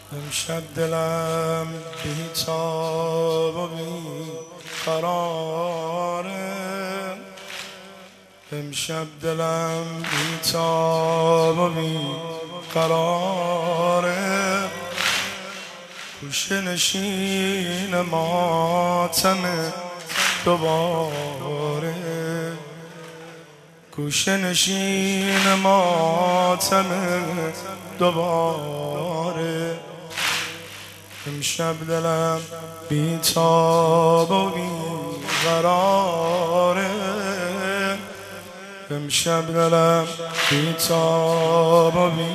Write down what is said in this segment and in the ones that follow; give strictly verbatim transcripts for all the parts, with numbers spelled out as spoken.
امشب دلم بی‌تاب و بی قراره، امشب دلم بی‌تاب و بی قراره، گوشه نشین ماتم دوباره، گوشه نشین ماتم دوباره. امشب دلم بی‌تاب و بی قراره، امشب دلم بی‌تاب و بی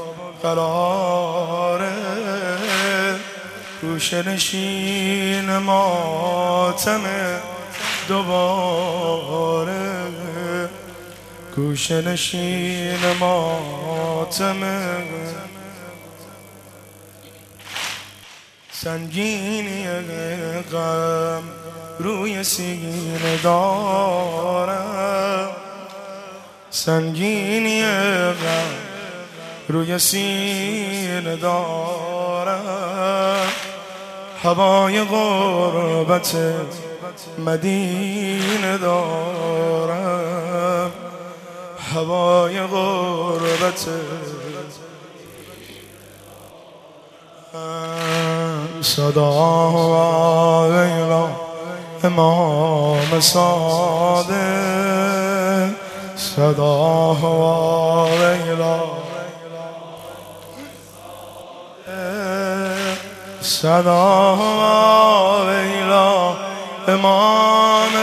قراره، گوشه نشین ماتم دوباره، گوشه نشین ماتم. سنگینی غم روی سینه دارم، سنگینی غم روی سینه دارم، هوای غربت مدینه دارم، هوای غربت صدا ویلا امام صادق، صدا ویلا صدا ویلا امام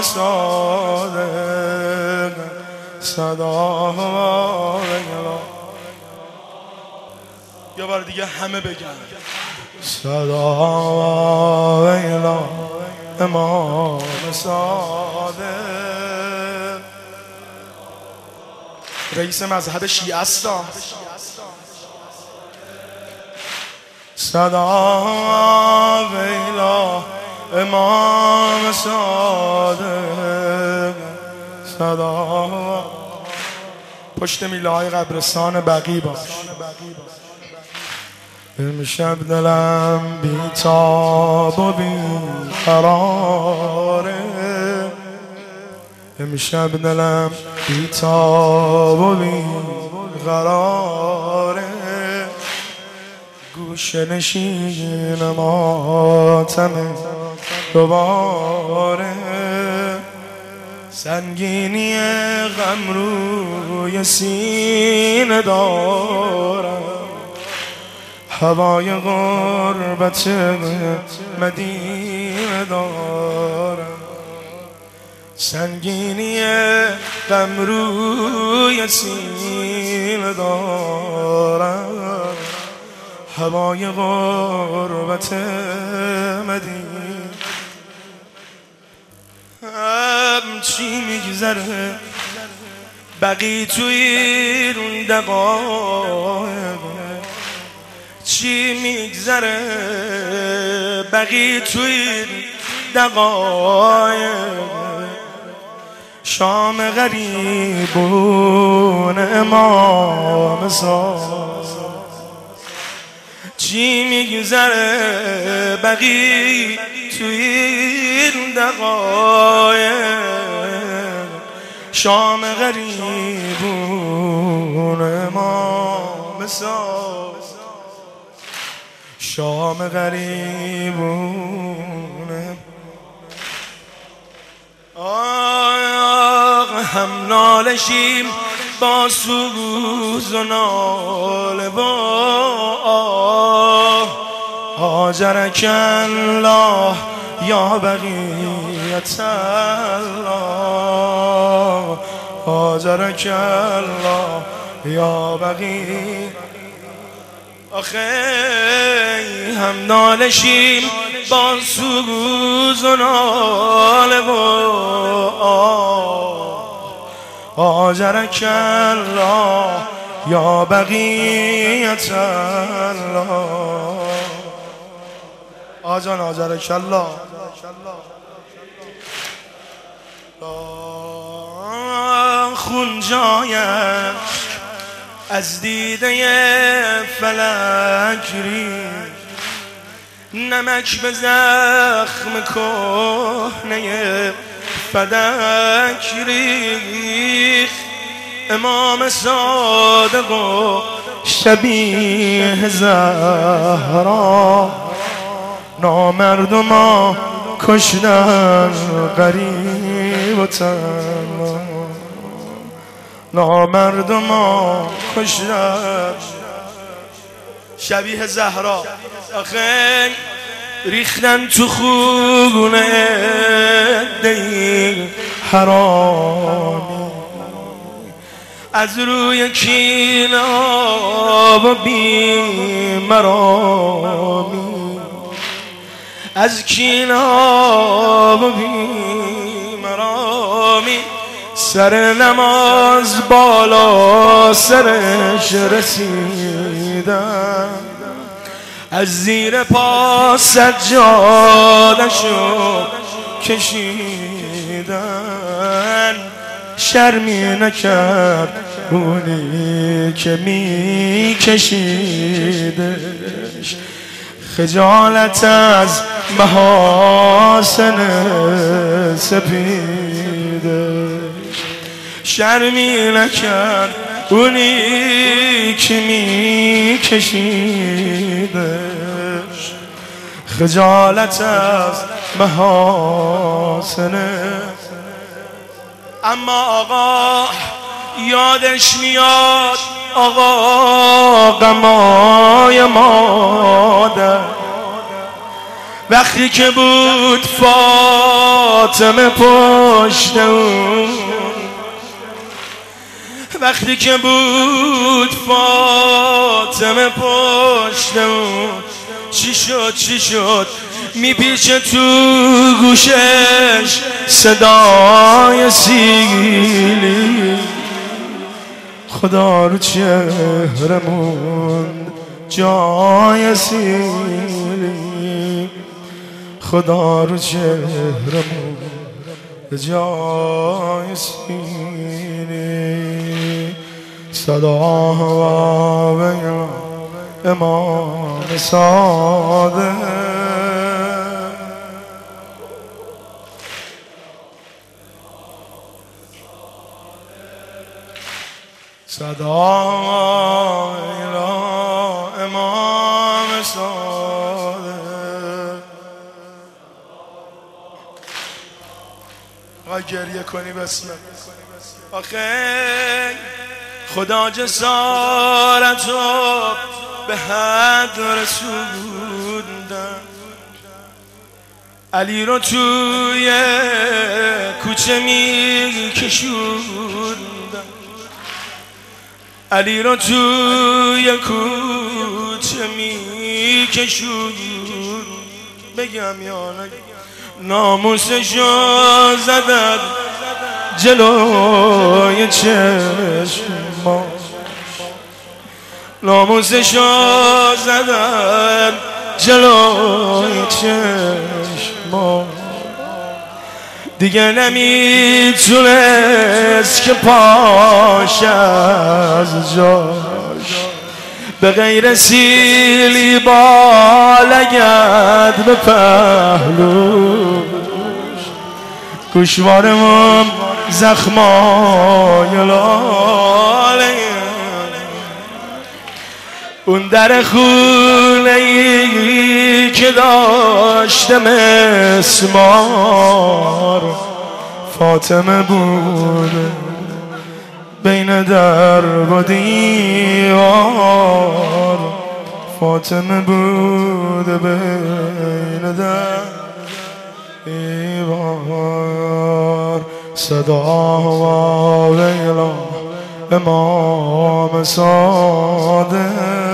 صادق، صدا ویلا. یه بار دیگه همه بگن صدا ویلا امام صادق. رئیس مذهب شیعه است. صدا ویلا امام صادق، صدا. پشت میله های قبرستان بقیع باش. امشب دلم بی‌تاب و بی قراره، امشب دلم بی‌تاب و بی قراره، گوشه نشین ماتم دوباره، سنگینی غم روی سینه دارم، هوای غربت مدینه دارم، سنگینی غم روی سینه دارم، هوای غربت مدینه. هم چی میگذره بقی توی اون دقایق، چی میگذره بقی توی دقایق، شام غریبون امام صادق، چی میگذره بقی توی دقایق، شام غریبون امام صادق، شام غریبون. آه هم نالشیم با سوز و ناله و آه، هاجرک الله یا بقیت الله، هاجرک الله یا بقیت. آخه هم نالشیم با سوز و ناله و آه، هاجرک الله یا بقیت الله. آجان هاجرک الله. خون جایش از دیده فلک ریخت، نمک به زخم کهنه فدک ریخت امام صادق و شبیه زهرا نامردما کشتن غریب و تنها نامردما کشتن شبیه زهرا آخه ریختن تو خونه دی حرامی از روی کینه و بیمرامی از کینه و بیمرامی سر نماز بالا سرش رسیدن از زیر پا سجادشو کشیدن شرمی نکرد اونی که می کشیدش خجالت از محاسن سپیدش شرمی نکرد اونی که می کشیدش خجالت از محاسن. اما آقا یادش میاد آقا غمای مادر وقتی که بود فاطمه پشت اون وقتی که بود فاطمه پشت اون چی شد چی شد میپیچه تو گوشش صدای سیلی خدا رو چهرمون جای سیلی خدا رو چهرمون جای سیلی صدا و امام صادق صدا امام صادق. آقای گریه کنی بسمه آخه خدا جسارت رو به حد رسوندن علی رو توی کوچه می کشوندن علی رو توی کوچه می کشوندن بگم یا نگم ناموسشو زدن جلوی چشما ناموسشو زدن جلوی چشما دیگه نمیتونست که پاش از جاش به غیر سیلی بالگرد به پهلوش گوشوارمون زخمای لاله اون در خونه ای که داشته مسمار فاطمه بود بین در و دیوار فاطمه بود بین در دیوار صدا و ویلا امام صادق